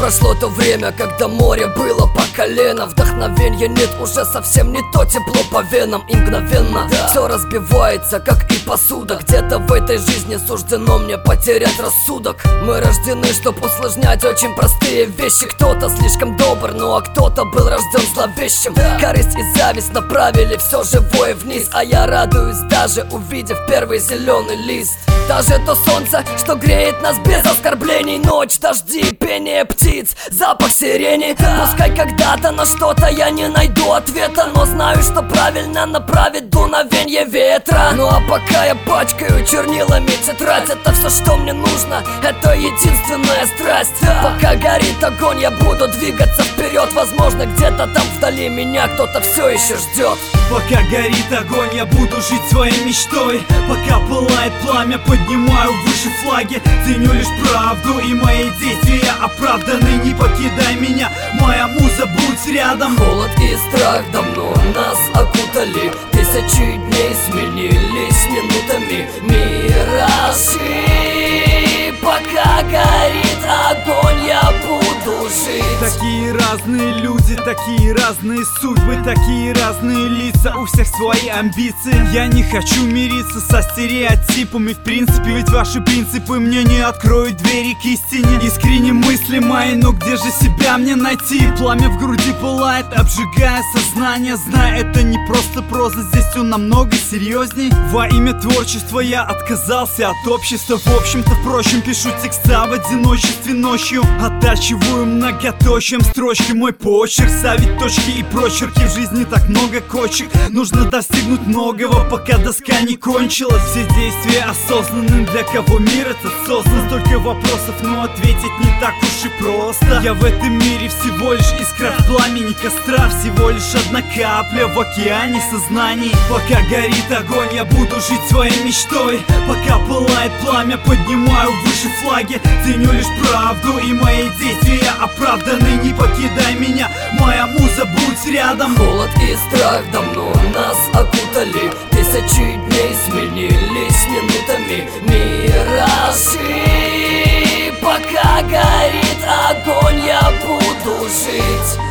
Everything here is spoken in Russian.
прошло то время, когда море было по колено. Вдохновенья нет, уже совсем не то тепло по венам. И мгновенно все разбивается, как и посуда. Где-то в этой жизни суждено мне потерять рассудок. Мы рождены, чтоб усложнять очень простые вещи. Кто-то слишком добр, ну а кто-то был рожден зловещим. Корысть и зависть направили все живое вниз, а я радуюсь, даже увидев первый зеленый лист. Даже то солнце, что греет нас без оскорблений. Ночь, дожди, пение птиц, запах сирени. Пускай когда-то на что-то я не найду ответа, но знаю, что правильно направит дуновенье ветра. Ну а пока я пачкаю чернилами тетрадь, это все, что мне нужно, это единственная страсть. Пока горит огонь, я буду двигаться вперед. Возможно, где-то там вдали меня кто-то все еще ждет. Пока горит огонь, я буду жить своей мечтой. Пока пылает пламя, поднимаю выше флаги. Ценю лишь правду, и мои действия оправданы. Не покидай меня, моя муза, будь рядом. Холод и страх давно нас окутали. Тысячи дней сменились минутами. Миражи, пока горит огонь, я буду жить. Такие разные люди, такие разные судьбы, такие разные лица, у всех свои амбиции. Я не хочу мириться со стереотипами. В принципе, ведь ваши принципы мне не откроют двери к истине. Искренне мысли мои, но где же себя мне найти? Пламя в груди пылает, обжигая сознание. Знаю, это не просто проза, здесь все намного серьезней. Во имя творчества я отказался от общества. В общем-то, впрочем, пишу текста в одиночестве ночью. Оттачиваю многоточием строчки мой почерк. Ставить точки и прочерки, в жизни так много кочек. Нужно достигнуть многого, пока доска не кончилась. Все действия осознанны, для кого мир этот создан. Столько вопросов, но ответить не так уж и просто. Я в этом мире всего лишь искра в пламени костра, всего лишь одна капля в океане сознаний. Пока горит огонь, я буду жить своей мечтой. Пока пылает пламя, поднимаю выше флаги. Ценю лишь правду, и мои действия оправданы. Не покидай меня, моя муза, будь рядом. Холод и страх давно нас окутали. Тысячи дней сменились минутами. Миражи, пока горит огонь, я буду жить.